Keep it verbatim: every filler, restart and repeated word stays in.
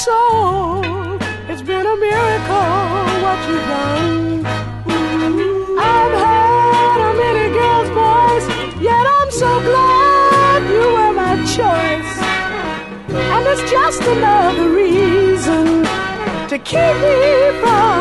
soul. It's been a miracle what you've done. I've had a many girls' voice, yet I'm so glad you were my choice. And it's just another reason to keep me from